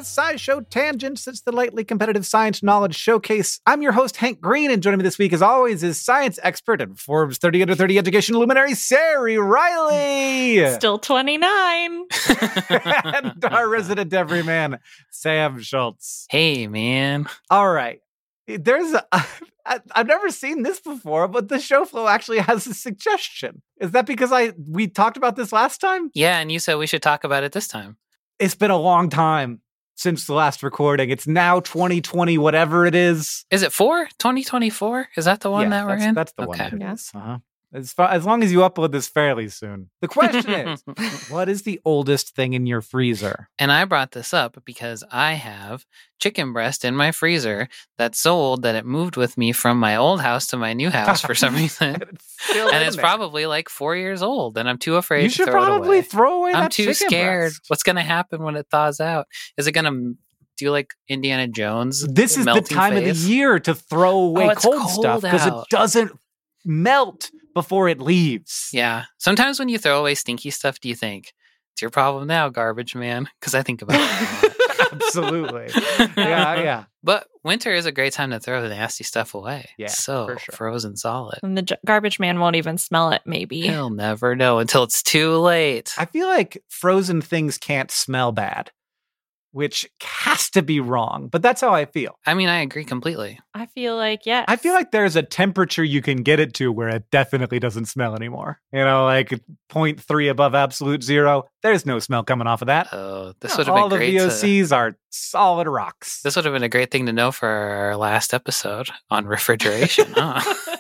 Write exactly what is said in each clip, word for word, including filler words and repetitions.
SciShow Tangents. It's the lightly competitive science knowledge showcase. I'm your host, Hank Green, and joining me this week, as always, is science expert and Forbes thirty under thirty education luminary, Sari Riley. Still twenty-nine. And our resident everyman, Sam Schultz. Hey, man. All right. There's a... I, I've never seen this before, but the show flow actually has a suggestion. Is that because I we talked about this last time? Yeah, and you said we should talk about it this time. It's been a long time since the last recording. It's now twenty twenty, whatever it is. Is it four? twenty twenty-four? Is that the one yeah, that we're that's, in? That's the okay. one. Yes. Uh-huh. As, far, as long as you upload this fairly soon. The question is, what is the oldest thing in your freezer? And I brought this up because I have chicken breast in my freezer that's so old that it moved with me from my old house to my new house for some reason. it's still and in it's there. probably like four years old, and I'm too afraid You to should throw probably it away. throw away I'm that too chicken scared. breast. What's going to happen when it thaws out? Is it going to do like Indiana Jones? This is the melting time face? of the year to throw away Oh, it's cold, cold stuff because it out. doesn't melt before it leaves. Yeah. Sometimes when you throw away stinky stuff, do you think, it's your problem now, garbage man? Because I think about it a lot. Absolutely. Yeah, yeah. But winter is a great time to throw the nasty stuff away. Yeah, so for sure. frozen solid. And the j- garbage man won't even smell it, maybe. He'll never know until it's too late. I feel like frozen things can't smell bad, which has to be wrong, but that's how I feel. I mean, I agree completely. I feel like, yes. I feel like there's a temperature you can get it to where it definitely doesn't smell anymore. You know, like zero point three above absolute zero. There's no smell coming off of that. Oh, this No, would have all been the great. V O To, Cs are solid rocks. this would have been a great thing to know for our last episode on refrigeration. huh?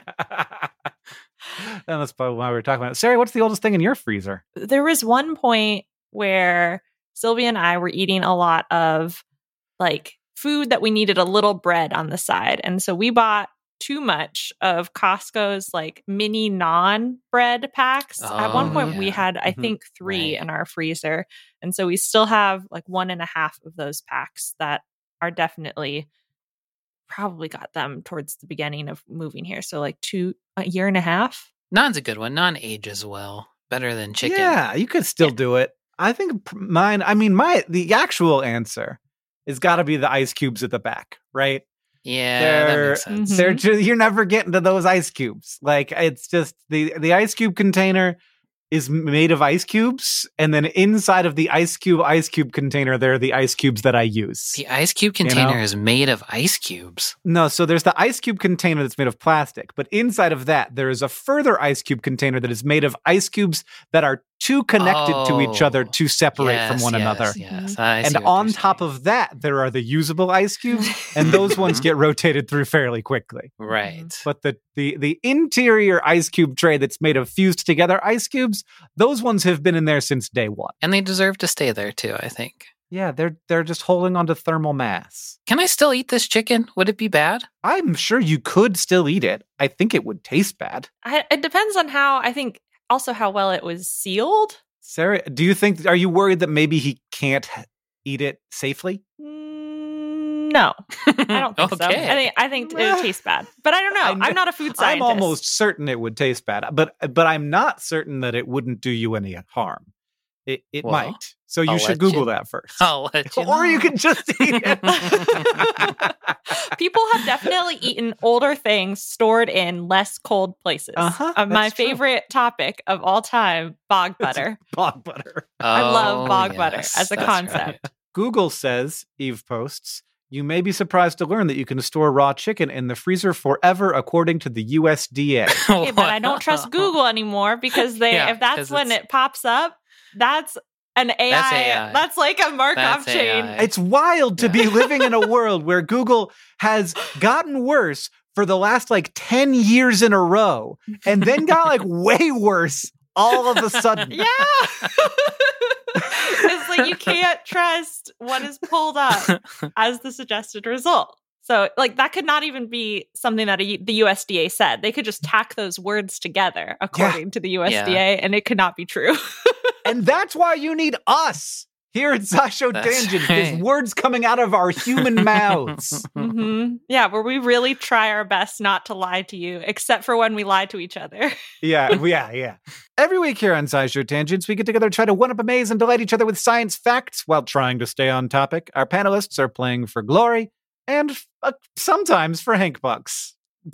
And that's probably why we were talking about it. Sari, what's the oldest thing in your freezer? There was one point where Sylvia and I were eating a lot of like food that we needed a little bread on the side. And so we bought too much of Costco's like mini non bread packs. At one Oh, point we yeah. had, I Mhm. think, three Right. in our freezer. And so we still have like one and a half of those packs that are definitely probably got them towards the beginning of moving here. So like two, a year and a half. Nan's a good one. Nan ages well. Better than chicken. Yeah, you could still Yeah. do it. I think p- mine, I mean, my, the actual answer has got to be the ice cubes at the back, right? Yeah, They're- that makes sense. Mhm. They're just, you're never getting to those ice cubes. Like it's just the the ice cube container is made of ice cubes, and then inside of the ice cube ice cube container, there are the ice cubes that I use. The ice cube You know? container is made of ice cubes. No, so there's the ice cube container that's made of plastic, but inside of that there is a further ice cube container that is made of ice cubes that are too connected to each other Oh, to separate Yes, from one yes, another. Yes, I see And what on you're top saying. of that, there are the usable ice cubes, and those ones get rotated through fairly quickly. right. But the, the the interior ice cube tray that's made of fused together ice cubes, those ones have been in there since day one. And they deserve to stay there too, I think. Yeah, they're they're just holding on to thermal mass. Can I still eat this chicken? Would it be bad? I'm sure you could still eat it. I think it would taste bad. I, it depends on how, I think also how well it was sealed. Sarah, do you think, are you worried that maybe he can't h- eat it safely? Mm, No, I don't think so. I Okay. think I think it would taste bad, but I don't know. I kn- I'm not a food I'm scientist. almost certain it would taste bad, but but I'm not certain that it wouldn't do you any harm. It it Well, might. So you I'll should let Google you- that first. I'll let you Or know. you can just eat it. People have definitely eaten older things stored in less cold places. Uh-huh, Uh, my that's true. favorite topic of all time, bog That's butter. Bog butter. I love Oh, bog butter yes, as a that's concept. right. Google says, Eve posts, you may be surprised to learn that you can store raw chicken in the freezer forever according to the U S D A. Okay, but I don't trust Google anymore because they Yeah, if that's 'cause when it's- it pops up, that's an A I. That's That's, A I. like a Markov That's chain. A I. It's wild to be Yeah. living in a world where Google has gotten worse for the last like ten years in a row and then got like way worse all of a sudden. Yeah. It's like you can't trust what is pulled up as the suggested result. So, like, that could not even be something that a, the U S D A said. They could just tack those words together according to the U S D A, and it could not be true. And that's why you need us Here at SciShow That's Tangent, right. there's words coming out of our human mouths. hmm Yeah, where we really try our best not to lie to you, except for when we lie to each other. Yeah, yeah, yeah. Every week here on SciShow Tangents, we get together to try to one-up, amaze, and delight each other with science facts while trying to stay on topic. Our panelists are playing for glory and uh, sometimes for Hank Bucks.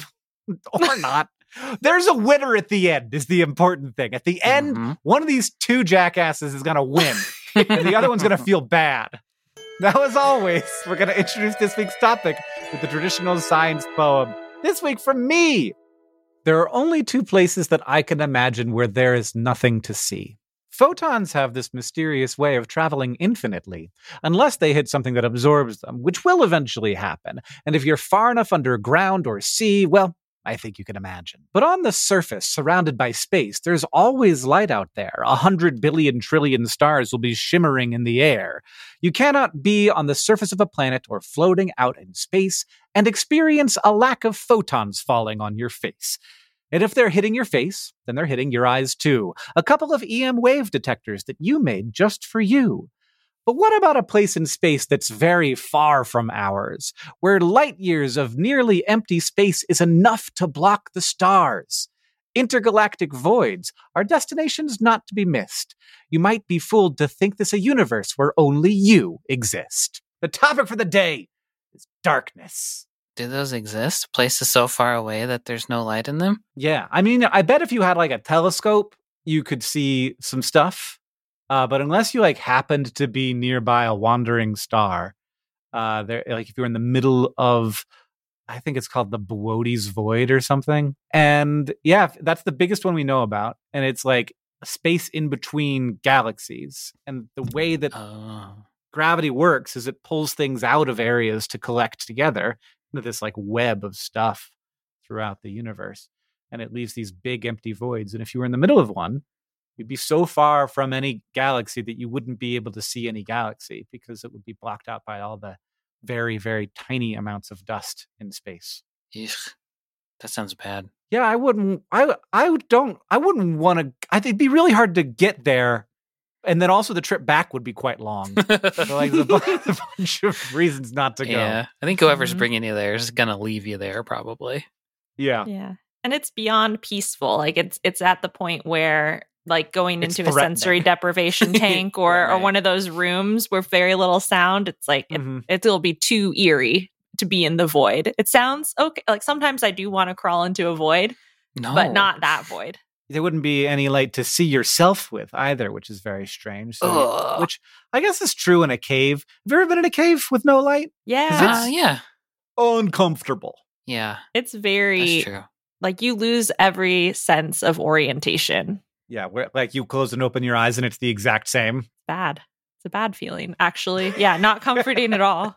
Or not. There's a winner at the end is the important thing. At the end, Mhm. one of these two jackasses is going to win, and the other one's going to feel bad. Now, as always, we're going to introduce this week's topic with the traditional science poem. This week from me. There are only two places that I can imagine where there is nothing to see. Photons have this mysterious way of traveling infinitely, unless they hit something that absorbs them, which will eventually happen. And if you're far enough underground or sea, well, I think you can imagine. But on the surface, surrounded by space, there's always light out there. A hundred billion trillion stars will be shimmering in the air. You cannot be on the surface of a planet or floating out in space and experience a lack of photons falling on your face. And if they're hitting your face, then they're hitting your eyes too. A couple of E M wave detectors that you made just for you. But what about a place in space that's very far from ours, where light years of nearly empty space is enough to block the stars? Intergalactic voids are destinations not to be missed. You might be fooled to think this a universe where only you exist. The topic for the day is darkness. Do those exist? Places so far away that there's no light in them? Yeah, I mean, I bet if you had like a telescope, you could see some stuff. Uh, but unless you like happened to be nearby a wandering star, uh, there like if you're in the middle of, I think it's called the Boötes Void or something. And yeah, that's the biggest one we know about. And it's like a space in between galaxies. And the way that Oh. gravity works is it pulls things out of areas to collect together into this like web of stuff throughout the universe. And it leaves these big empty voids. And if you were in the middle of one, you'd be so far from any galaxy that you wouldn't be able to see any galaxy because it would be blocked out by all the very, very tiny amounts of dust in space. Eesh. That sounds bad. Yeah, I wouldn't, I, I don't, I wouldn't want to, I think it'd be really hard to get there. And then also the trip back would be quite long. So like there's a, bunch, a bunch of reasons not to go. Yeah. I think whoever's Mhm. bringing you there is going to leave you there probably. Yeah. Yeah. And it's beyond peaceful. Like it's it's at the point where like going It's into a threatening. sensory deprivation tank or, or Right. one of those rooms where very little sound, it's like it, Mhm. it'll be too eerie to be in the void. It sounds okay. Like sometimes I do want to crawl into a void, No. but not that void. There wouldn't be any light to see yourself with either, which is very strange. So, Ugh. which I guess is true in a cave. Have you ever been in a cave with no light? Yeah. Uh, yeah. Uncomfortable. Yeah. It's That's very true. like you lose every sense of orientation. Yeah, where like you close and open your eyes and it's the exact same. Bad. It's a bad feeling, actually. Yeah, not comforting at all.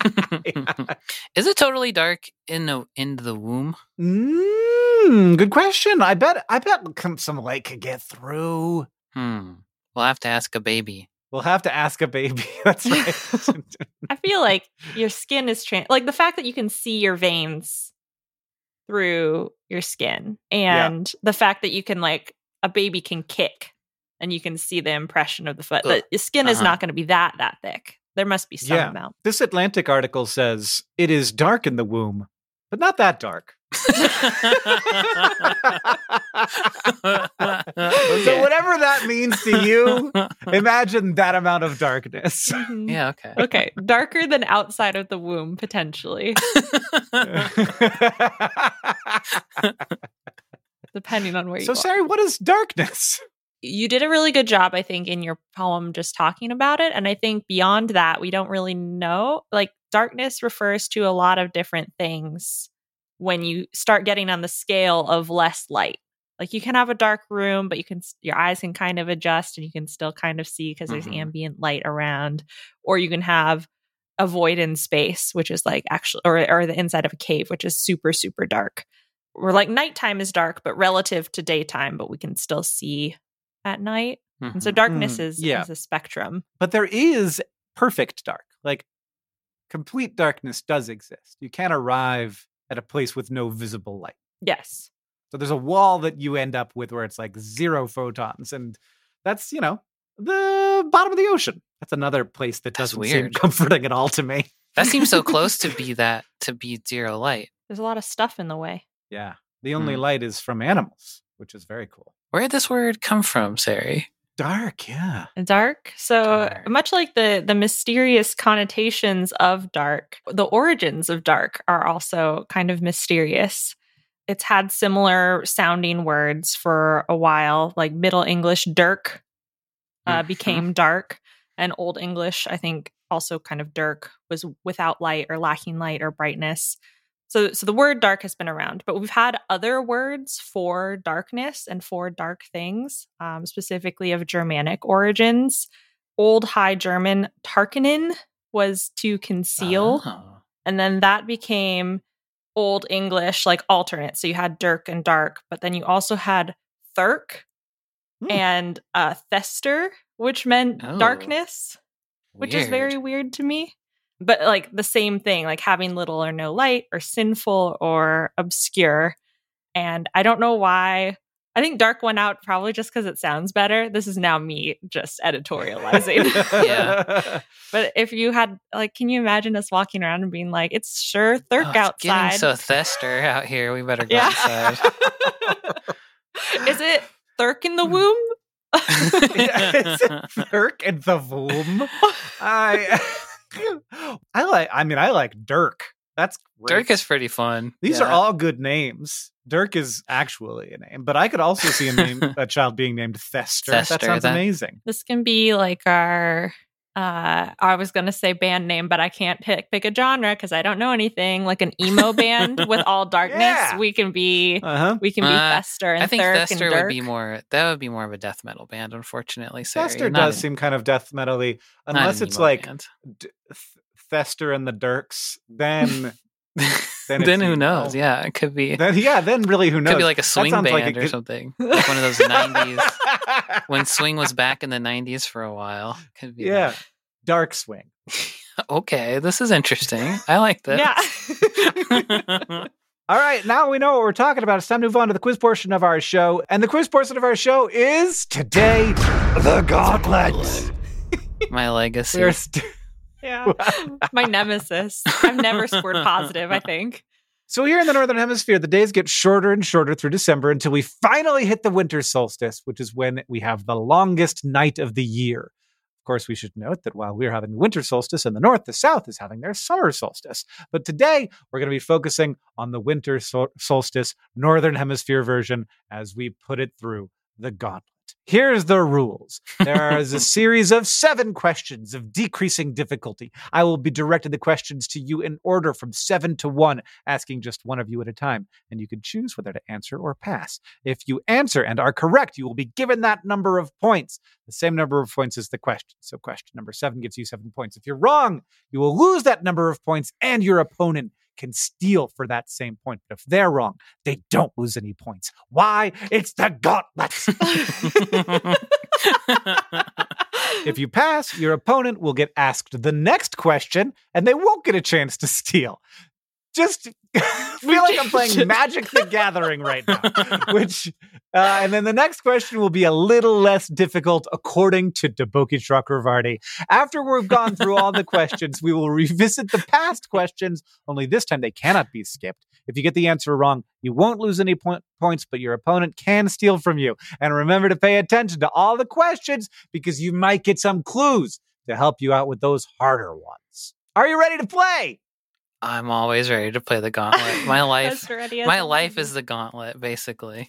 Is it totally dark in the in the womb? Mm, good question. I bet. I bet com- some light could get through. Hmm. We'll have to ask a baby. We'll have to ask a baby. That's right. I feel like your skin is trans like the fact that you can see your veins through your skin and the fact that you can like a baby can kick and you can see the impression of the foot. Ugh. The, the skin is Uh-huh. not going to be that that thick. There must be some Yeah. amount. This Atlantic article says it is dark in the womb, but not that dark. So Okay. whatever that means to you, imagine that amount of darkness. Mhm. Yeah, okay. Okay, darker than outside of the womb potentially, depending on where you So, are. Sari, what is darkness? You did a really good job, I think, in your poem just talking about it. And I think beyond that, we don't really know. Like, darkness refers to a lot of different things when you start getting on the scale of less light. Like, you can have a dark room, but you can, your eyes can kind of adjust and you can still kind of see because there's Mhm. ambient light around. Or you can have a void in space, which is like actually, or, or the inside of a cave, which is super, super dark. Where like nighttime is dark, but relative to daytime, but we can still see at night. And so Mhm. darkness Mm, is, yeah. is a spectrum. But there is perfect dark. Like, complete darkness does exist. You can't arrive at a place with no visible light. Yes. So there's a wall that you end up with where it's like zero photons. And that's, you know, the bottom of the ocean. That's another place that That's doesn't seem weird. comforting at all to me. That seems so close to be that to be zero light. There's a lot of stuff in the way. Yeah. The only Hmm. light is from animals, which is very cool. Where did this word come from, Sari? Dark, yeah. Dark. So Dark. much like the the mysterious connotations of dark, the origins of dark are also kind of mysterious. It's had similar sounding words for a while, like Middle English dirk uh, Mhm. became dark, and Old English, I think, also kind of dirk was without light or lacking light or brightness. So, so the word dark has been around, but we've had other words for darkness and for dark things, um, specifically of Germanic origins. Old High German Tarkenen was to conceal, Oh. and then that became Old English, like alternate. So you had dirk and dark, but then you also had thurk Hmm. and uh, thester, which meant Oh. darkness, which is very Weird. weird to me. But like the same thing, like having little or no light, or sinful or obscure. And I don't know why. I think dark went out probably just because it sounds better. This is now me just editorializing. Yeah. But if you had, like, can you imagine us walking around and being like, it's sure Oh, thurk it's outside? getting so thester out here. We better go Yeah. outside. Is it thurk in the womb? Is it Dirk and the Voom? I, I like. I mean, I like Dirk. That's great. Dirk is pretty fun. These Yeah. are all good names. Dirk is actually a name, but I could also see a name, a child being named Thester. that Thester, sounds that- amazing. This can be like our, uh, I was going to say band name, but I can't pick, pick a genre because I don't know anything. Like an emo band with all darkness. Yeah. We can be, Uh huh. we can be Uh, Thester and I think Thurk Thester and would Dirk. be more. That would be more of a death metal band, unfortunately. Sari. Thester Not does an- seem kind of death metal-y, not unless an it's emo like band. D- Th- Thester and the Dirks. Then, then, Then it's who emo. knows? Yeah, it could be. then yeah, then really, who knows? Could be like a That swing sounds band like it or could- something. Like one of those nineties when swing was back in the nineties for a while. Could be. Yeah, Dark Swing. that. Okay, this is interesting. I like this. Yeah. All right, now we know what we're talking about. It's time to move on to the quiz portion of our show. And the quiz portion of our show is today the Gauntlet. My legacy. We're st- Yeah. My nemesis. I've never scored positive, I think. so here in the Northern Hemisphere, the days get shorter and shorter through December until we finally hit the winter solstice, which is when we have the longest night of the year. Of course, we should note that while we're having the winter solstice in the north, the south is having their summer solstice. But today, we're going to be focusing on the winter sol- solstice, Northern Hemisphere version, as we put it through the gauntlet. Here's the rules. There is a series of seven questions of decreasing difficulty. I will be directing the questions to you in order from seven to one, asking just one of you at a time, and you can choose whether to answer or pass. If you answer and are correct, you will be given that number of points, the same number of points as the question. So question number seven gives you seven points. If you're wrong, you will lose that number of points, and your opponent can steal for that same point. But if they're wrong, they don't lose any points. Why? It's the gauntlet. If you pass, your opponent will get asked the next question, and they won't get a chance to steal. Just feel like I'm playing Magic the Gathering right now. Which, uh, and then the next question will be a little less difficult, according to Deboki Chakravarti. After we've gone through all the questions, we will revisit the past questions. Only this time they cannot be skipped. If you get the answer wrong, you won't lose any point- points, but your opponent can steal from you. And remember to pay attention to all the questions because you might get some clues to help you out with those harder ones. Are you ready to play? I'm always ready to play the gauntlet. My life, As ready as my I'll life be. is the gauntlet, basically.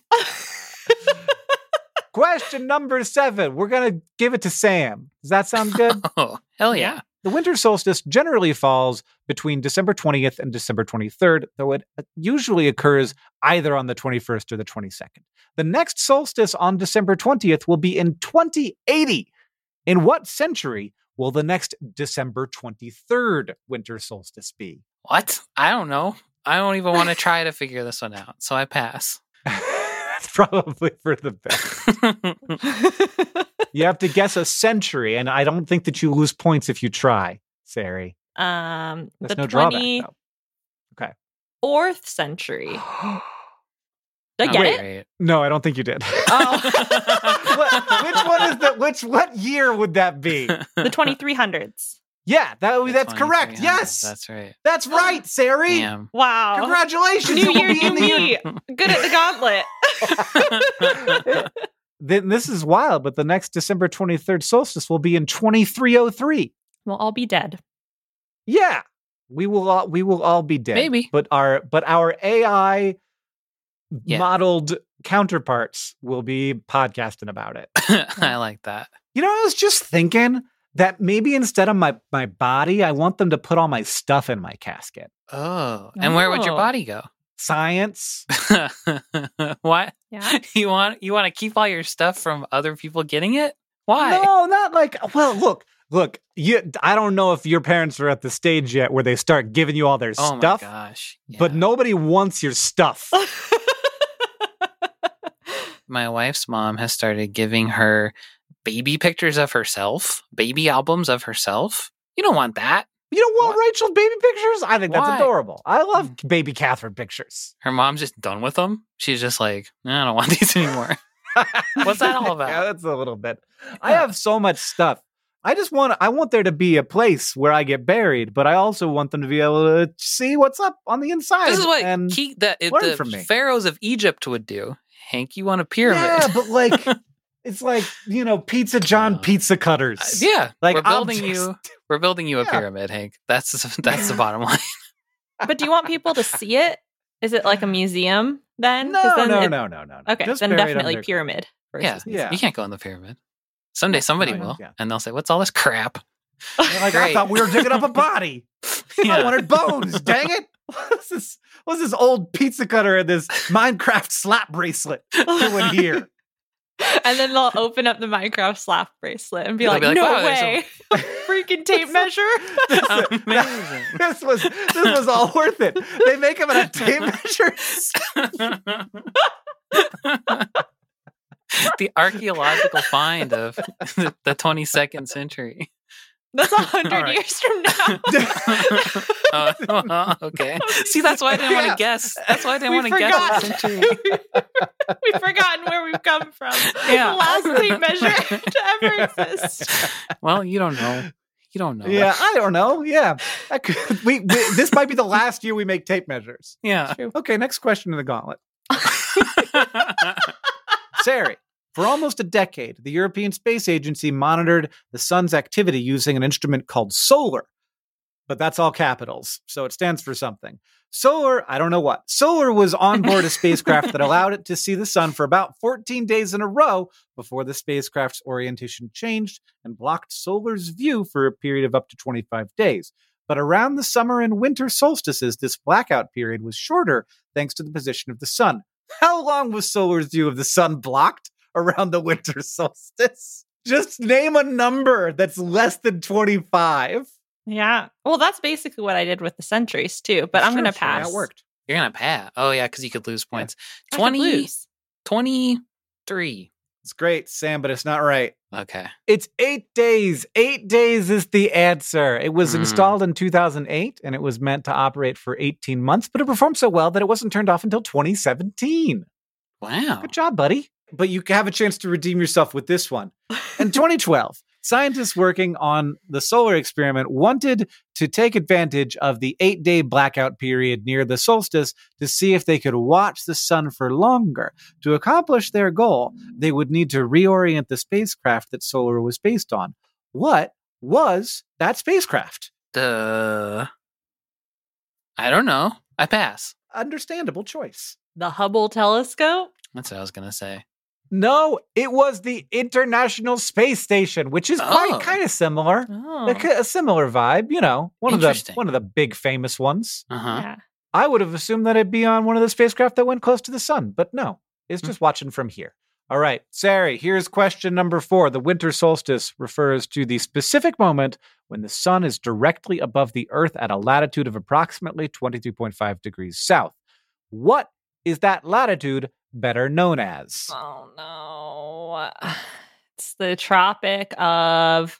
Question number seven. We're going to give it to Sam. Does that sound good? Oh, hell yeah. The winter solstice generally falls between December twentieth and December twenty-third, though it usually occurs either on the twenty-first or the twenty-second. The next solstice on December twentieth will be in twenty eighty. In what century will the next December twenty-third winter solstice be? What? I don't know. I don't even want to try to figure this one out, so I pass. That's probably for the best. You have to guess a century, and I don't think that you lose points if you try, Sari. um, There's the no drawback, twenty though. Okay. fourth century. Did I Oh, get wait, it? wait. No, I don't think you did. Oh. What- which one is that? Which what year would that be? The twenty-three hundreds. Yeah, that The that's correct. twenty-three hundred, Yes, That's right. that's right, Sari. Damn. Wow. Congratulations! New You will year, be in new the year- me. Good at the gauntlet. Then this is wild, but the next December twenty-third solstice will be in twenty-three oh three. We'll all be dead. Yeah, we will all we will all be dead. Maybe. but our but our A I Yeah. modeled counterparts will be podcasting about it. I like that. You know, I was just thinking that maybe instead of my my body, I want them to put all my stuff in my casket. Oh, and where would your Oh. body go? Science. What? Yeah. You want you want to keep all your stuff from other people getting it? Why? No, not like. Well, look, look. You. I don't know if your parents are at the stage yet where they start giving you all their Oh stuff, my gosh. but Yeah. nobody wants your stuff. My wife's mom has started giving her baby pictures of herself, baby albums of herself. You don't want that. You don't want What? Rachel's baby pictures? I think that's Why? adorable. I love baby Catherine pictures. Her mom's just done with them. She's just like, I don't want these anymore. What's that all about? Yeah, that's a little bit. I Yeah. have so much stuff. I just want I want there to be a place where I get buried, but I also want them to be able to see what's up on the inside. This is what and Ke- that it, learn the from me. pharaohs of Egypt would do. Hank, you want a pyramid? yeah, but like it's like, you know, Pizza John Uh, pizza cutters. Uh, yeah, Like we're I'll building just- you. We're building you a Yeah. pyramid, Hank. That's that's the bottom line. But do you want people to see it? Is it like a museum then? 'Cause No, then no, it- no, no, no, no. Okay, Just then buried definitely under- pyramid. Versus Yeah, museum. Yeah. You can't go in the pyramid. Someday somebody Oh, yeah, will, yeah. and they'll say, "What's all this crap?" They're like, I Great. thought we were digging up a body. I Yeah. wanted bones. Dang it! What's this? What's this old pizza cutter and this Minecraft slap bracelet doing here? And then they'll open up the Minecraft slap bracelet and be They'll like, be like, no "Wow, there's way. Freaking tape measure. Amazing. This was this was all worth it. They make them at a tape measure. The archaeological find of the twenty-second century. That's a hundred All right. years from now. Oh, well, okay. See, that's why I didn't want Yeah. to guess. That's why I didn't We want to guess forgot. the century. We've forgotten where we've come from. Yeah. The last tape measure to ever exist. Well, you don't know. You don't know. Yeah, I don't know. Yeah, I could, we, we this might be the last year we make tape measures. Yeah. Okay, next question in the gauntlet. Sari, for almost a decade, the European Space Agency monitored the sun's activity using an instrument called SOLAR. But that's all capitals, so it stands for something. SOLAR, I don't know what. SOLAR was on board a spacecraft that allowed it to see the sun for about fourteen days in a row before the spacecraft's orientation changed and blocked SOLAR's view for a period of up to twenty-five days. But around the summer and winter solstices, this blackout period was shorter thanks to the position of the sun. How long was SOLAR's view of the sun blocked around the winter solstice? Just name a number that's less than twenty-five. Yeah. Well, that's basically what I did with the centuries too, but I'm Sure, going to sure, pass. That worked. You're going to pass. Oh, yeah, because you could lose points. I could twenty, lose. twenty-three. It's great, Sam, but it's not right. Okay. It's eight days. Eight days is the answer. It was Mm. installed in two thousand eight, and it was meant to operate for eighteen months, but it performed so well that it wasn't turned off until twenty seventeen. Wow. Good job, buddy. But you have a chance to redeem yourself with this one. In twenty twelve, scientists working on the solar experiment wanted to take advantage of the eight-day blackout period near the solstice to see if they could watch the sun for longer. To accomplish their goal, they would need to reorient the spacecraft that solar was based on. What was that spacecraft? Duh. I don't know. I pass. Understandable choice. The Hubble telescope. That's what I was going to say. No, it was the International Space Station, which is quite Oh. kind of similar. Oh. A, a similar vibe, you know, one of the Interesting. one of the big famous ones. Uh huh. Yeah. I would have assumed that it'd be on one of the spacecraft that went close to the sun, but no, it's Hmm. just watching from here. All right, Sari, here's question number four. The winter solstice refers to the specific moment when the sun is directly above the Earth at a latitude of approximately twenty-two point five degrees south. What is that latitude better known as? Oh no. It's the Tropic of.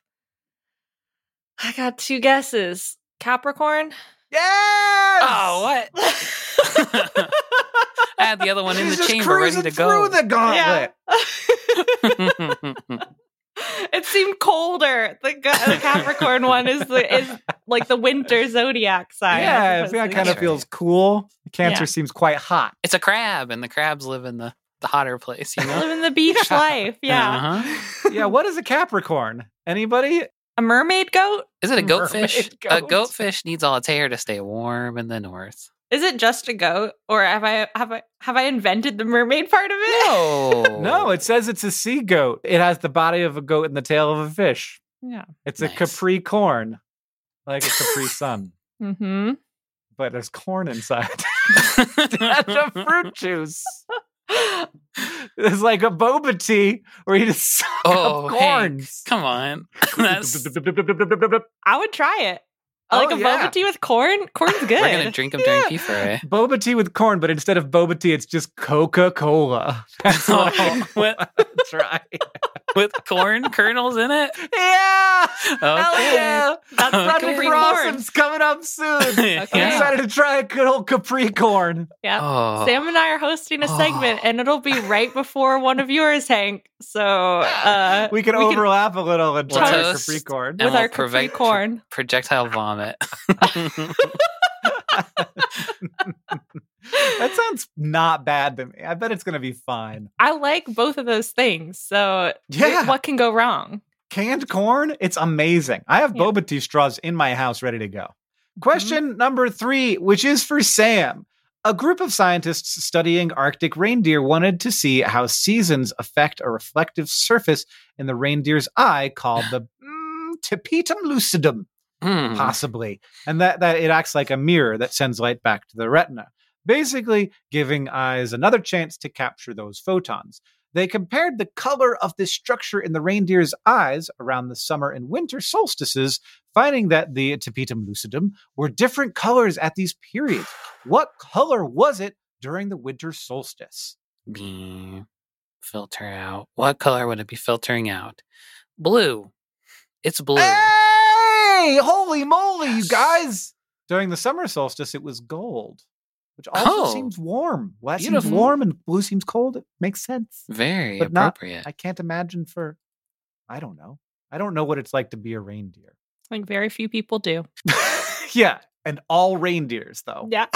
I got two guesses. Capricorn? Yes! Oh, what? I had the other one in He's the just chamber ready cruising to go. through the gauntlet. It seemed colder. The, the Capricorn one is the is like the winter zodiac sign. Yeah, as I think that opposed to- kind of That's feels cool. Cancer Yeah. seems quite hot. It's a crab, and the crabs live in the, the hotter place, you know? Living the beach life. Yeah. Uh-huh. Yeah, what is a Capricorn? Anybody? A mermaid goat? Is it a Mermaid goatfish? A goat. goatfish needs all its hair to stay warm in the north. Is it just a goat, or have I have I have I invented the mermaid part of it? No. No, it says it's a sea goat. It has the body of a goat and the tail of a fish. Yeah. It's Nice. a Capri corn, like a Capri Sun, Mm-hmm. but there's corn inside. That's a fruit juice. It's like a boba tea where you just suck Oh, up Hank, corns. come on. That's, I would try it. I like Oh, a yeah. boba tea with corn. Corn's good. we're going to drink them during Yeah. P F A. Boba tea with corn, but instead of boba tea, it's just Coca-Cola. That's what I Oh, with, want to try. with corn kernels in it? Yeah! Hell Okay. yeah! That's Okay. Country corn. Frostum's coming up soon. Okay. I'm excited to try a good old Capri corn. Yeah. Oh. Sam and I are hosting a segment, Oh. and it'll be right before one of yours, Hank. So uh, We can overlap a little and We'll try a toast. Capri corn. And with we'll our Capri prevent- corn. Projectile vomit. That sounds not bad to me. I bet it's going to be fine. I like both of those things. So Yeah. what can go wrong? Canned corn, it's amazing. I have Yeah. boba tea straws in my house ready to go. Question number three, which is for Sam. A group of scientists studying Arctic reindeer wanted to see how seasons affect a reflective surface in the reindeer's eye called the mm, tapetum lucidum, Hmm. possibly. And that, that it acts like a mirror that sends light back to the retina, basically giving eyes another chance to capture those photons. They compared the color of this structure in the reindeer's eyes around the summer and winter solstices, finding that the tapetum lucidum were different colors at these periods. What color was it during the winter solstice? Be- Filter out. What color would it be filtering out? Blue. It's blue. Hey! Holy moly, you Yes. guys! During the summer solstice, it was gold, which also Oh. seems warm. Well, that seems Beautiful. warm and blue seems cold. It makes sense. Very But not- appropriate. I can't imagine for, I don't know. I don't know what it's like to be a reindeer. Like very few people do. Yeah, and all reindeers, though. Yeah.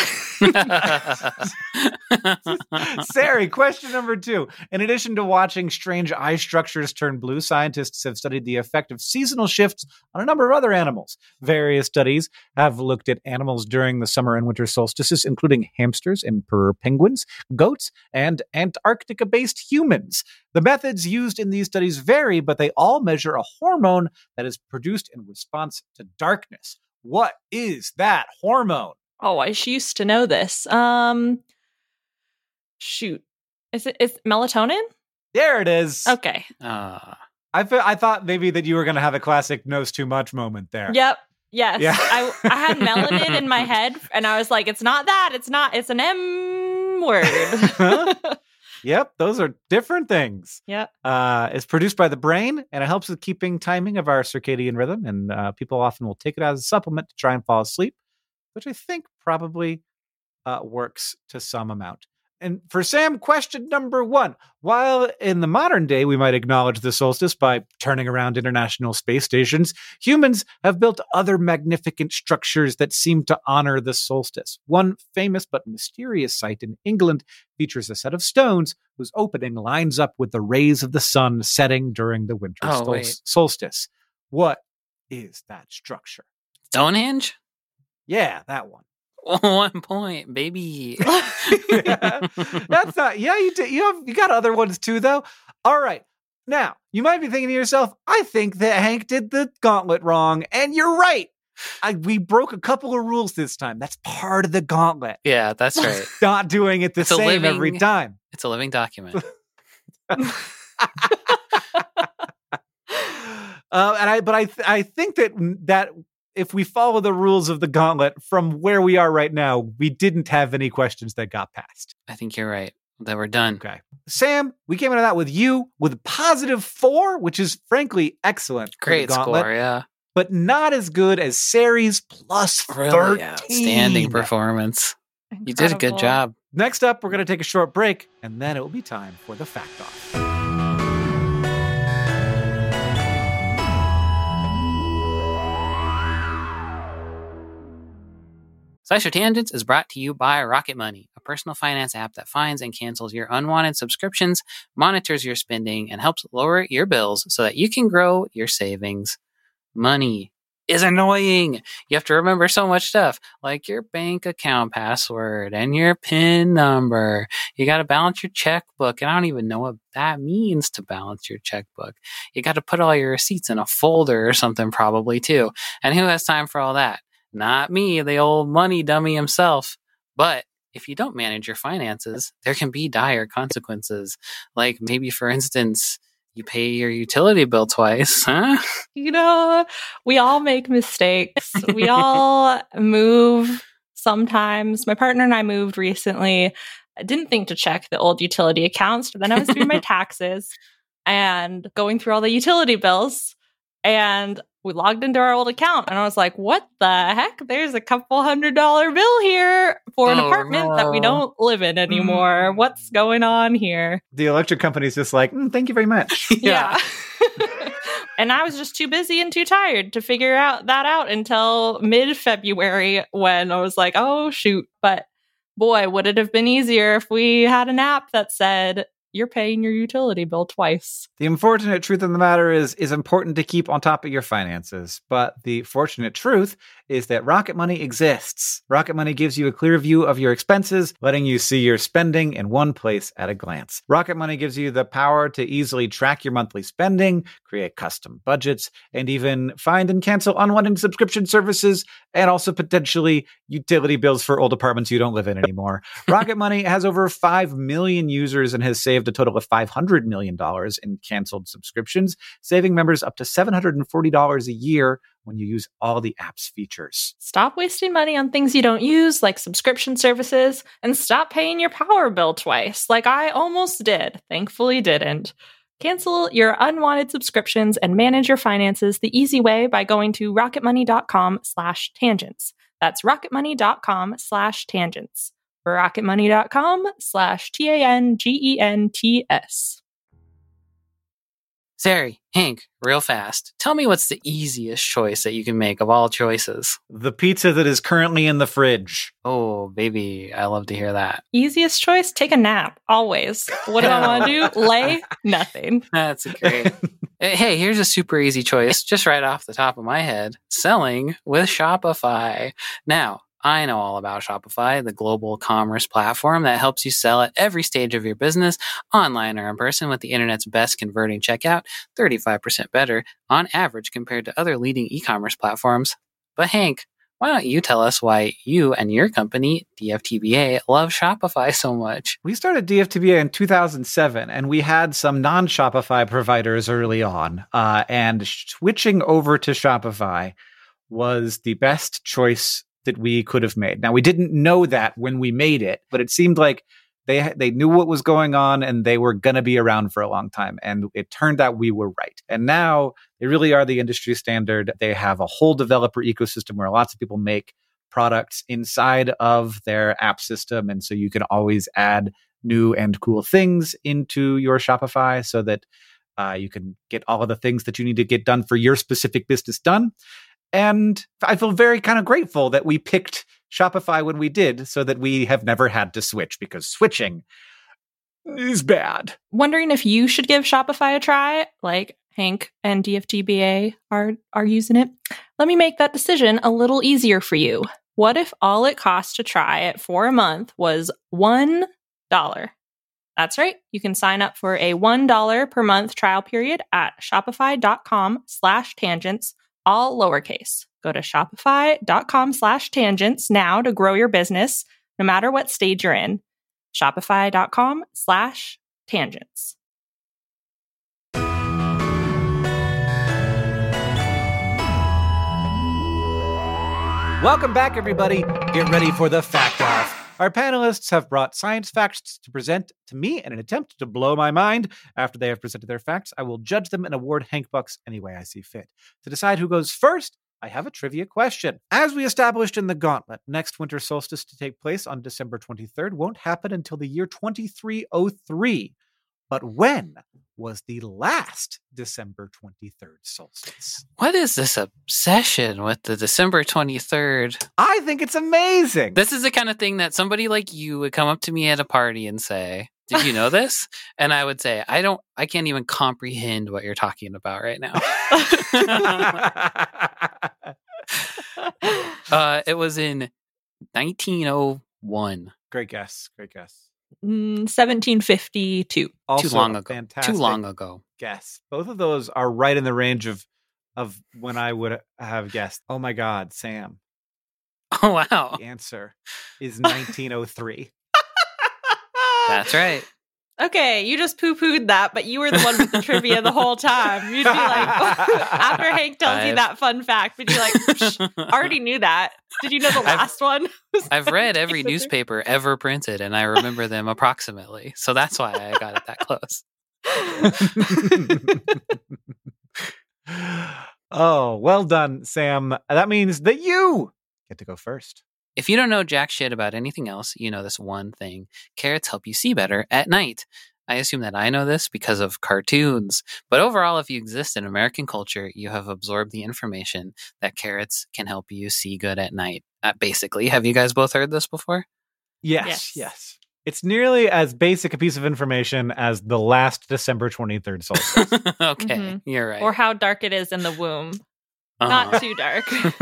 Sari, question number two. In addition to watching strange eye structures turn blue, scientists have studied the effect of seasonal shifts on a number of other animals. Various studies have looked at animals during the summer and winter solstices, including hamsters, emperor penguins, goats, and Antarctica-based humans. The methods used in these studies vary, but they all measure a hormone that is produced in response to darkness. What is that hormone? Oh, I used to know this. Um, shoot, is it is melatonin? There it is. Okay. uh, I fe- I thought maybe that you were going to have a classic knows too much moment there. Yep. Yes. Yeah. I I had melanin in my head, and I was like, it's not that. It's not. It's an M word. Yep, those are different things. Yep. Uh, it's produced by the brain, and it helps with keeping timing of our circadian rhythm. And uh, people often will take it as a supplement to try and fall asleep, which I think probably uh, works to some amount. And for Sam, question number one. While in the modern day we might acknowledge the solstice by turning around international space stations, humans have built other magnificent structures that seem to honor the solstice. One famous but mysterious site in England features a set of stones whose opening lines up with the rays of the sun setting during the winter Oh, sol- wait. solstice. What is that structure? Stonehenge? Yeah, that one. One point, baby. Yeah. That's not. Yeah, you did. You have. You got other ones too, though. All right. Now you might be thinking to yourself, "I think that Hank did the gauntlet wrong," and you're right. I, we broke a couple of rules this time. That's part of the gauntlet. Yeah, that's right. Not doing it the It's a same every living- time. It's a living document. Uh, and I, but I, th- I think that that if we follow the rules of the gauntlet from where we are right now, we didn't have any questions that got passed. I think you're right. That we're done. Okay. Sam, we came into that with you with positive four, which is frankly excellent. for the Great gauntlet, score, yeah. but not as good as Sari's plus Really thirteen. outstanding performance. You did a good Incredible. job. Next up, we're going to take a short break, and then it will be time for the Fact Off. SciShow Tangents is brought to you by Rocket Money, a personal finance app that finds and cancels your unwanted subscriptions, monitors your spending, and helps lower your bills so that you can grow your savings. Money is annoying. You have to remember so much stuff, like your bank account password and your PIN number. You got to balance your checkbook, and I don't even know what that means to balance your checkbook. You got to put all your receipts in a folder or something probably too. And who has time for all that? Not me, the old money dummy himself. But if you don't manage your finances, there can be dire consequences. Like maybe, for instance, you pay your utility bill twice, huh? You know, we all make mistakes. We all move sometimes. My partner and I moved recently. I didn't think to check the old utility accounts, but then I was doing my taxes and going through all the utility bills. And we logged into our old account and I was like, what the heck? There's a couple hundred dollar bill here for an Oh, apartment no. that we don't live in anymore. Mm. What's going on here? The electric company's just like, mm, thank you very much. Yeah. And I was just too busy and too tired to figure out that out until mid-February when I was like, oh, shoot. But boy, would it have been easier if we had an app that said, you're paying your utility bill twice. The unfortunate truth of the matter is, is important to keep on top of your finances. But the fortunate truth is that Rocket Money exists. Rocket Money gives you a clear view of your expenses, letting you see your spending in one place at a glance. Rocket Money gives you the power to easily track your monthly spending, create custom budgets, and even find and cancel unwanted subscription services, and also potentially utility bills for old apartments you don't live in anymore. Rocket Money has over five million users and has saved a total of five hundred million dollars in canceled subscriptions, saving members up to seven hundred forty dollars a year when you use all the app's features. Stop wasting money on things you don't use, like subscription services, and stop paying your power bill twice, like I almost did. Thankfully didn't. Cancel your unwanted subscriptions and manage your finances the easy way by going to rocketmoney.com slash tangents. That's rocketmoney.com slash tangents. rocketmoney.com slash T-A-N-G-E-N-T-S. Sari, Hank, real fast. Tell me what's the easiest choice that you can make of all choices. The pizza that is currently in the fridge. Oh, baby, I love to hear that. Easiest choice? Take a nap. Always. What do I want to do? Lay? Nothing. That's great. Hey, here's a super easy choice, just right off the top of my head. Selling with Shopify. Now, I know all about Shopify, the global commerce platform that helps you sell at every stage of your business, online or in person, with the internet's best converting checkout, thirty-five percent better on average compared to other leading e-commerce platforms. But Hank, why don't you tell us why you and your company, D F T B A, love Shopify so much? We started D F T B A in two thousand seven, and we had some non-Shopify providers early on. Uh, and switching over to Shopify was the best choice that we could have made. Now, we didn't know that when we made it, but it seemed like they they knew what was going on and they were going to be around for a long time. And it turned out we were right. And now they really are the industry standard. They have a whole developer ecosystem where lots of people make products inside of their app system. And so you can always add new and cool things into your Shopify so that uh, you can get all of the things that you need to get done for your specific business done. And I feel very kind of grateful that we picked Shopify when we did, so that we have never had to switch, because switching is bad. Wondering if you should give Shopify a try, like Hank and D F T B A are, are using it? Let me make that decision a little easier for you. What if all it costs to try it for a month was one dollar? That's right. You can sign up for a one dollar per month trial period at shopify.com slash tangents, all lowercase. Go to shopify.com slash tangents now to grow your business, no matter what stage you're in. Shopify.com slash tangents. Welcome back, everybody. Get ready for the Fact Off. Our panelists have brought science facts to present to me in an attempt to blow my mind. After they have presented their facts, I will judge them and award Hank Bucks any way I see fit. To decide who goes first, I have a trivia question. As we established in the Gauntlet, next winter solstice to take place on December twenty-third won't happen until the year twenty-three oh three. But when was the last December twenty-third solstice? What is this obsession with the December twenty-third? I think it's amazing. This is the kind of thing that somebody like you would come up to me at a party and say, did you know this? And I would say, I don't, I can't even comprehend what you're talking about right now. uh, it was in nineteen oh one. Great guess. Great guess. Mm, seventeen fifty-two. Also Too long ago. fantastic Too long ago. guess. Both of those are right in the range of of when I would have guessed. Oh my God, Sam. Oh, wow. The answer is nineteen oh three. That's right. Okay, you just poo-pooed that, but you were the one with the trivia the whole time. You'd be like, after Hank tells you I've- that fun fact, but you're like, Psh, already knew that. Did you know the I've- last one? I've read every newspaper ever printed, and I remember them approximately. So that's why I got it that close. Oh, well done, Sam. That means that you get to go first. If you don't know jack shit about anything else, you know this one thing. Carrots help you see better at night. I assume that I know this because of cartoons, but overall, if you exist in American culture, you have absorbed the information that carrots can help you see good at night. Uh, basically, have you guys both heard this before? Yes, Yes. yes. It's nearly as basic a piece of information as the last December twenty-third solstice. Okay, Mhm. you're right. Or how dark it is in the womb. Uh-huh. Not too dark.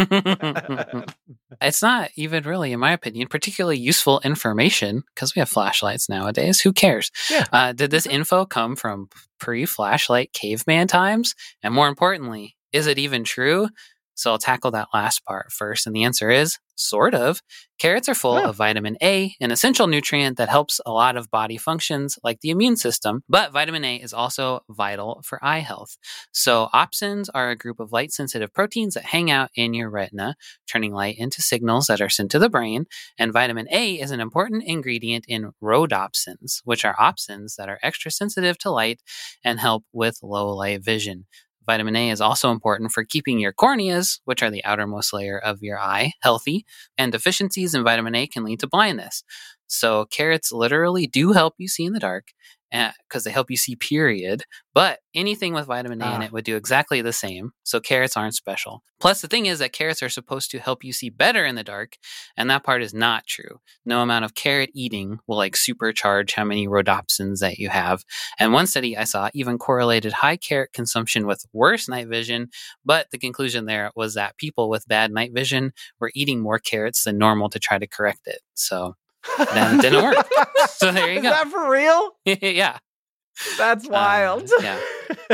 It's not even really, in my opinion, particularly useful information because we have flashlights nowadays. Who cares? Yeah. Uh, did this info come from pre-flashlight caveman times? And more importantly, is it even true? So I'll tackle that last part first. And the answer is sort of. Carrots are full Oh. of vitamin A, an essential nutrient that helps a lot of body functions like the immune system. But vitamin A is also vital for eye health. So opsins are a group of light-sensitive proteins that hang out in your retina, turning light into signals that are sent to the brain. And vitamin A is an important ingredient in rhodopsins, which are opsins that are extra sensitive to light and help with low light vision. Vitamin A is also important for keeping your corneas, which are the outermost layer of your eye, healthy, and deficiencies in vitamin A can lead to blindness. So carrots literally do help you see in the dark because they help you see, period. But anything with vitamin A in Ah. it would do exactly the same. So carrots aren't special. Plus, the thing is that carrots are supposed to help you see better in the dark, and that part is not true. No amount of carrot eating will like supercharge how many rhodopsins that you have. And one study I saw even correlated high carrot consumption with worse night vision, but the conclusion there was that people with bad night vision were eating more carrots than normal to try to correct it. So then it didn't work. So there you Is go. that for real? Yeah. That's wild. Uh, yeah.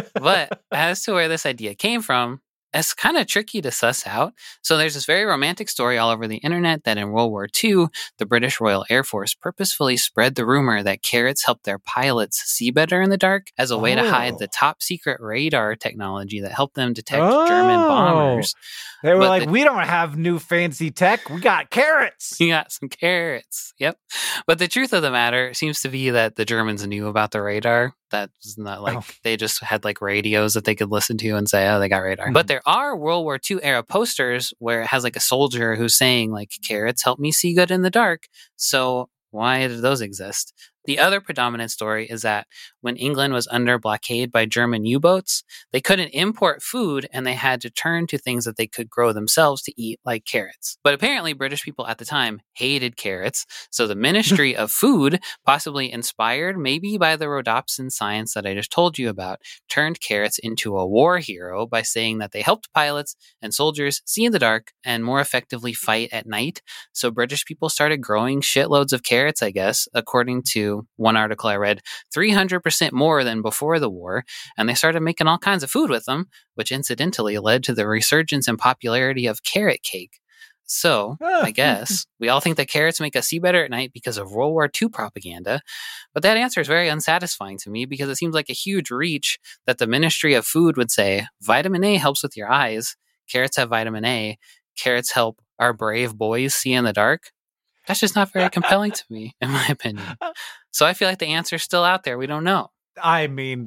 But as to where this idea came from, it's kind of tricky to suss out. So there's this very romantic story all over the internet that in World War Two, the British Royal Air Force purposefully spread the rumor that carrots helped their pilots see better in the dark as a way to hide Oh. the top secret radar technology that helped them detect Oh. German bombers. They were But like, the- we don't have new fancy tech. We got carrots. You got some carrots. Yep. But the truth of the matter seems to be that the Germans knew about the radar. That's not like Oh. they just had like radios that they could listen to and say, oh, they got radar. Mhm. But there are World War Two era posters where it has like a soldier who's saying, like, carrots help me see good in the dark. So why did those exist? The other predominant story is that when England was under blockade by German U-boats, they couldn't import food and they had to turn to things that they could grow themselves to eat, like carrots. But apparently British people at the time hated carrots, so the Ministry of Food, possibly inspired maybe by the rhodopsin science that I just told you about, turned carrots into a war hero by saying that they helped pilots and soldiers see in the dark and more effectively fight at night. So British people started growing shitloads of carrots, I guess, according to one article I read, three hundred percent more than before the war, and they started making all kinds of food with them, which incidentally led to the resurgence in popularity of carrot cake. So, Ah. I guess, we all think that carrots make us see better at night because of World War Two propaganda, but that answer is very unsatisfying to me because it seems like a huge reach that the Ministry of Food would say, vitamin A helps with your eyes, carrots have vitamin A, carrots help our brave boys see in the dark. That's just not very compelling to me, in my opinion. So I feel like the answer's still out there. We don't know. I mean,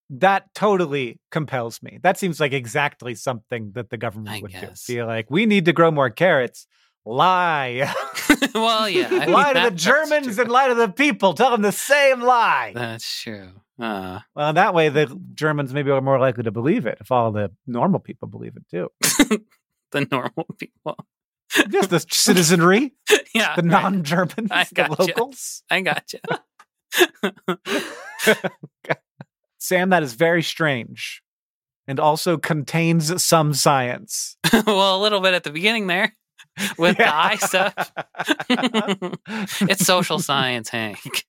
that totally compels me. That seems like exactly something that the government I would guess. do. Be like, we need to grow more carrots. Lie. Well, yeah. I mean, lie to that the part's Germans true. and lie to the people. Tell them the same lie. That's true. Uh, Well, that way the Germans maybe are more likely to believe it if all the normal people believe it too. the normal people. Just the citizenry, Yeah. the right. non-Germans, I the gotcha. locals. I gotcha. Sam, that is very strange and also contains some science. Well, a little bit at the beginning there with the eye stuff. It's social science, Hank.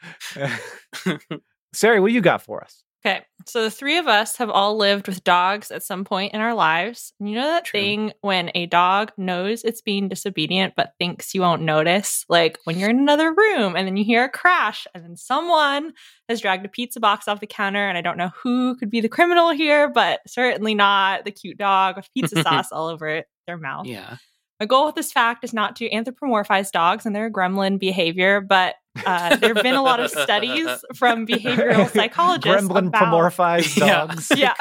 Sari, what you got for us? Okay, so the three of us have all lived with dogs at some point in our lives. And you know that True. thing when a dog knows it's being disobedient but thinks you won't notice? Like when you're in another room and then you hear a crash and then someone has dragged a pizza box off the counter, and I don't know who could be the criminal here, but certainly not the cute dog with pizza sauce all over it, their mouth. Yeah. My goal with this fact is not to anthropomorphize dogs and their gremlin behavior, but uh, there have been a lot of studies from behavioral psychologists Gremlin about... pomorphized Yeah. dogs. Yeah.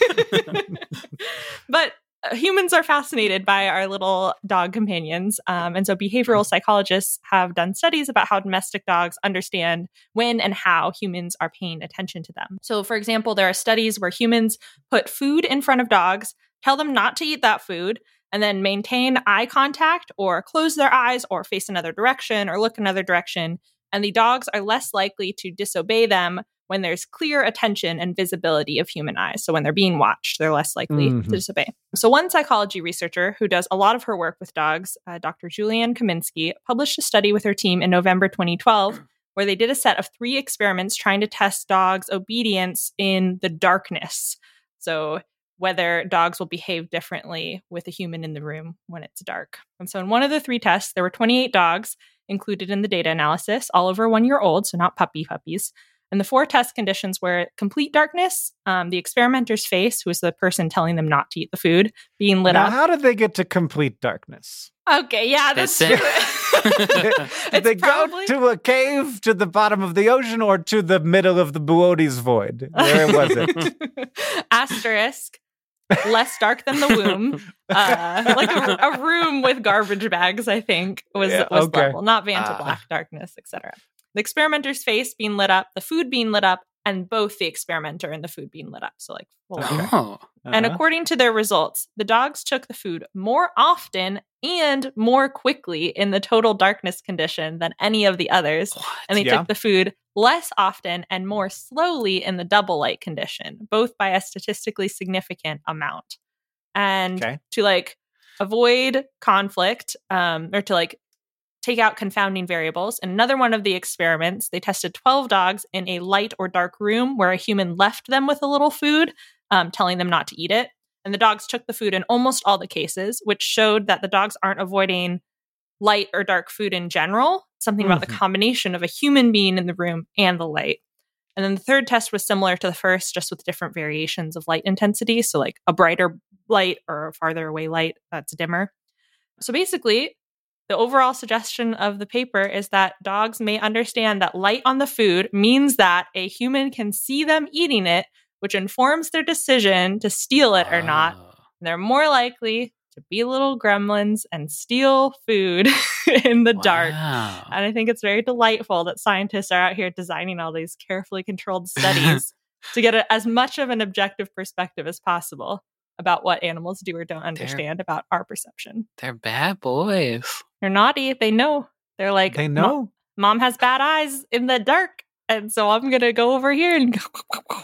But uh, humans are fascinated by our little dog companions. Um, and so behavioral psychologists have done studies about how domestic dogs understand when and how humans are paying attention to them. So, for example, there are studies where humans put food in front of dogs, tell them not to eat that food, and then maintain eye contact or close their eyes or face another direction or look another direction. And the dogs are less likely to disobey them when there's clear attention and visibility of human eyes. So when they're being watched, they're less likely Mhm. to disobey. So one psychology researcher who does a lot of her work with dogs, uh, Doctor Julianne Kaminsky, published a study with her team in November twenty twelve where they did a set of three experiments trying to test dogs' obedience in the darkness. So whether dogs will behave differently with a human in the room when it's dark. And so in one of the three tests, there were twenty-eight dogs included in the data analysis, all over one year old, so not puppy puppies. And the four test conditions were complete darkness, um, the experimenter's face, who was the person telling them not to eat the food, being lit Now, up. how did they get to complete darkness? Okay, yeah, that's That's true. Did It's they probably- go to a cave to the bottom of the ocean or to the middle of the Buotes void? Where was it? Asterisk. Less dark than the womb, uh, like a, a room with garbage bags. I think was Yeah, was okay. level, not van to Ah. black darkness, et cetera. The experimenter's face being lit up, the food being lit up, and both the experimenter and the food being lit up. So like full lighter. Oh. And Uh-huh. according to their results, the dogs took the food more often and more quickly in the total darkness condition than any of the others. What? And they Yeah. took the food less often and more slowly in the double light condition, both by a statistically significant amount. And Okay. to like avoid conflict, um, or to like take out confounding variables, in another one of the experiments, they tested twelve dogs in a light or dark room where a human left them with a little food, um, telling them not to eat it. And the dogs took the food in almost all the cases, which showed that the dogs aren't avoiding light or dark food in general, something about the Mhm. combination of a human being in the room and the light. And then the third test was similar to the first, just with different variations of light intensity. So like a brighter light or a farther away light that's dimmer. So basically, the overall suggestion of the paper is that dogs may understand that light on the food means that a human can see them eating it, which informs their decision to steal it or not. Oh. And they're more likely to be little gremlins and steal food in the dark. Wow. And I think it's very delightful that scientists are out here designing all these carefully controlled studies to get a, as much of an objective perspective as possible about what animals do or don't understand about our perception. They're bad boys. They're naughty. They know. They're like, They "Mo- know. Mom has bad eyes in the dark. And so I'm going to go over here and go.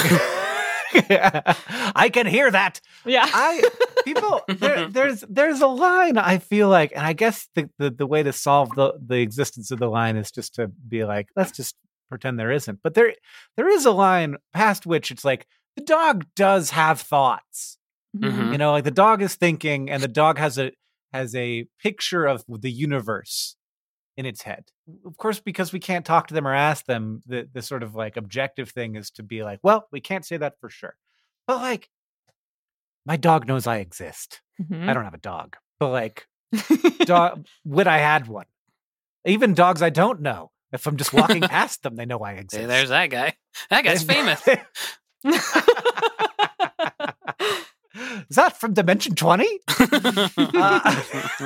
I can hear that. Yeah. I people there, there's there's a line I feel like, and I guess the, the the way to solve the the existence of the line is just to be like, let's just pretend there isn't. But there there is a line past which it's like the dog does have thoughts. Mhm. You know, like the dog is thinking, and the dog has a has a picture of the universe in its head. Of course, because we can't talk to them or ask them, the the sort of like objective thing is to be like, well, we can't say that for sure. But like, my dog knows I exist. Mhm. I don't have a dog, but like, dog, would I had one? Even dogs I don't know, if I'm just walking past them, they know I exist. Hey, there's that guy. That guy's famous. Is that from Dimension twenty? uh,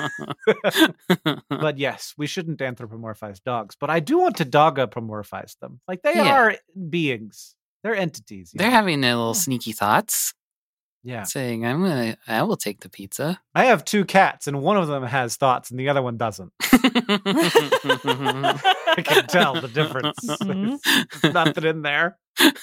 but yes, we shouldn't anthropomorphize dogs. But I do want to dogapomorphize them. Like they Yeah. are beings. They're entities. you They're know? having their little sneaky thoughts, Yeah. saying, "I'm gonna, I will take the pizza." I have two cats, and one of them has thoughts, and the other one doesn't. I can tell the difference. Mhm. There's nothing in there.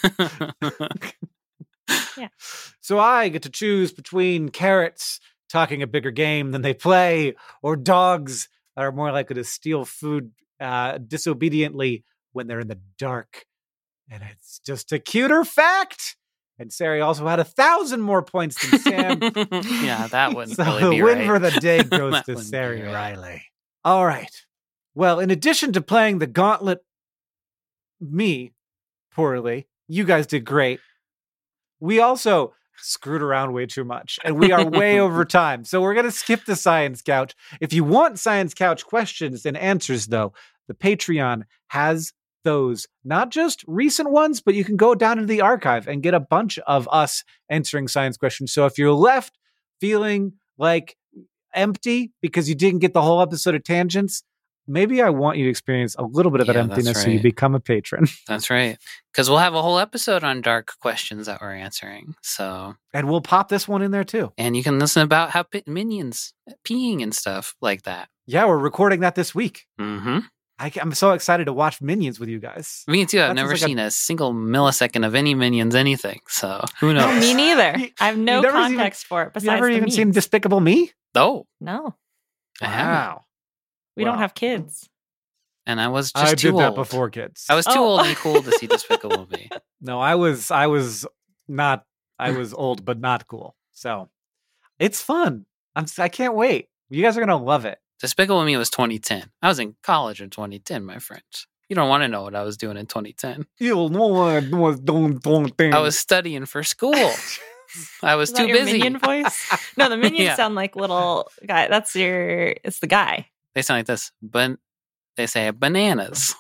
Yeah. So I get to choose between carrots talking a bigger game than they play, or dogs that are more likely to steal food uh, disobediently when they're in the dark. And it's just a cuter fact. And Sari also had a thousand more points than Sam. Yeah, that wouldn't So really the be win right. for the day goes That to wouldn't be Sari right. Riley. All right. Well, in addition to playing the gauntlet me poorly, you guys did great. We also screwed around way too much, and we are way over time. So we're going to skip the Science Couch. If you want Science Couch questions and answers, though, the Patreon has those, not just recent ones, but you can go down into the archive and get a bunch of us answering science questions. So if you're left feeling like empty because you didn't get the whole episode of Tangents, maybe I want you to experience a little bit of that Yeah, that's emptiness so you right. become a patron. That's right. Because we'll have a whole episode on dark questions that we're answering. So, And we'll pop this one in there too. and you can listen about how p- minions peeing and stuff like that. Yeah, we're recording that this week. Mm-hmm. I, I'm so excited to watch Minions with you guys. Me too. I've That never sounds like seen a... single millisecond of any minions anything. So who No, knows? me neither. You- I have no you never even- context for it Have besides you ever the even seen memes. Despicable Me? Oh, No, I haven't. we Wow. don't have kids. And I was just I too did that old. before kids. I was too Oh. old and cool to see Despicable Me. No, I was I was not I was old but not cool. So it's fun. I'm s- I can't wait. You guys are gonna love it. Despicable Me was twenty ten. I was in college in twenty ten, my friends. You don't want to know what I was doing in twenty ten. You'll know what I was doing, doing things. I was studying for school. I was Is that too your busy. minion voice? No, the minions Yeah. sound like little guy. That's your. It's the guy. They sound like this, but they say bananas.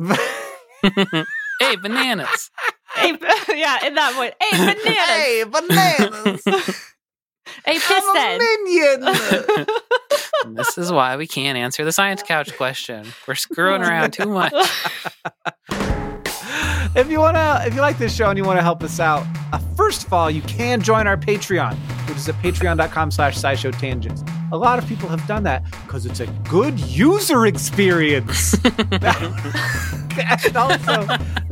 Hey, bananas. Hey, yeah, in that voice. Hey, bananas. Hey, bananas! Hey, I'm a pisshead. minion. And this is why we can't answer the science couch question. We're screwing around too much. If you wanna, if you like this show and you want to help us out, uh, first of all, you can join our Patreon, which is at patreon.com slash scishow tangents. A lot of people have done that because it's a good user experience. And also,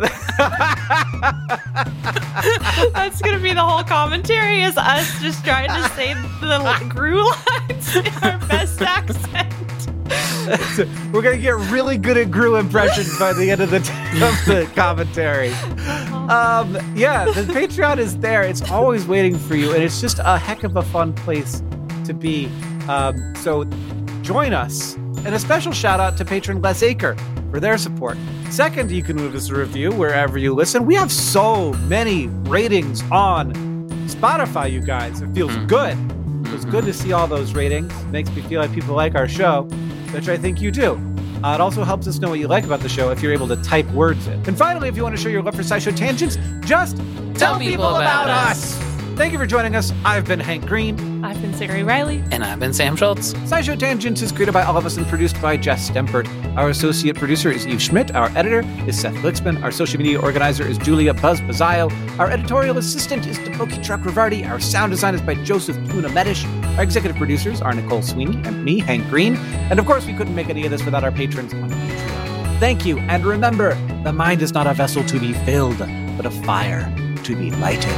That's gonna be the whole commentary. Is us just trying to say the Gru lines in our best accent. we're gonna get really good at Gru impressions by the end of the, of the commentary. Um, yeah, the Patreon is there. It's always waiting for you, and it's just a heck of a fun place to be. Um, so join us. And a special shout out to patron Les Aker for their support. Second, you can leave us a review wherever you listen. We have so many ratings on Spotify, you guys. It feels good. It feels good to see all those ratings. It makes me feel like people like our show, which I think you do. Uh, it also helps us know what you like about the show if you're able to type words in. And finally, if you want to show your love for SciShow Tangents, just tell, people, about, us. Thank you for joining us. I've been Hank Green. I've been Sari Riley. And I've been Sam Schultz. SciShow Tangents is created by all of us and produced by Jess Stempert. Our associate producer is Eve Schmidt. Our editor is Seth Lixman. Our social media organizer is Julia Buzz Bazzaio. Our editorial assistant is Depoki Chakravarti. Our sound design is by Joseph Tuna Medish. Our executive producers are Nicole Sweeney and me, Hank Green. And of course, we couldn't make any of this without our patrons on Patreon. Thank you. And remember, the mind is not a vessel to be filled, but a fire to be lighted.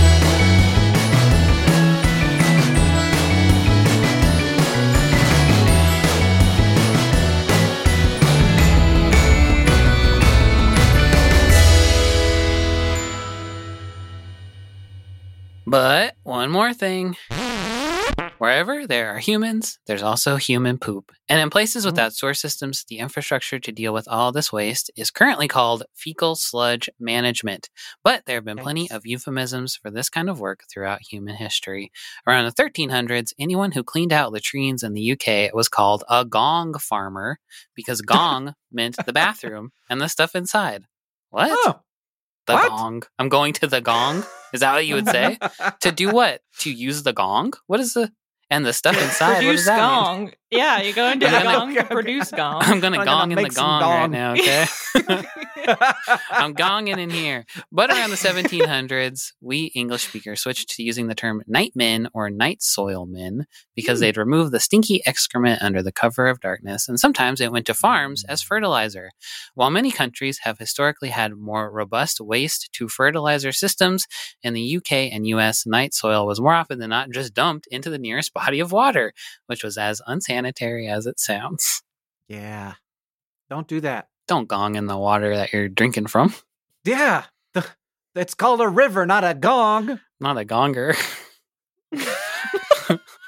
But one more thing. Wherever there are humans, there's also human poop. And in places without sewer systems, the infrastructure to deal with all this waste is currently called fecal sludge management. But there have been plenty of euphemisms for this kind of work throughout human history. Around the thirteen hundreds, anyone who cleaned out latrines in the U K was called a gong farmer because gong meant the bathroom and the stuff inside. What? Oh, The What? gong. I'm going to the gong. Is that what you would say? To do what? To use the gong? What is the and the stuff inside? What Produce does that mean? gong. Yeah, you go into I'm the gonna- gong okay, to okay. produce gong. I'm gonna I'm gong gonna in the make some gong, right gong. now, okay? I'm gonging in here. But around the seventeen hundreds, we English speakers switched to using the term nightmen or night soil men because they'd remove the stinky excrement under the cover of darkness, and sometimes it went to farms as fertilizer. While many countries have historically had more robust waste to fertilizer systems, in the U K and U S, night soil was more often than not just dumped into the nearest body of water, which was as unsanitary as it sounds. Yeah. Don't do that. Don't gong in the water that you're drinking from. Yeah. The, it's called a river, not a gong. Not a gonger.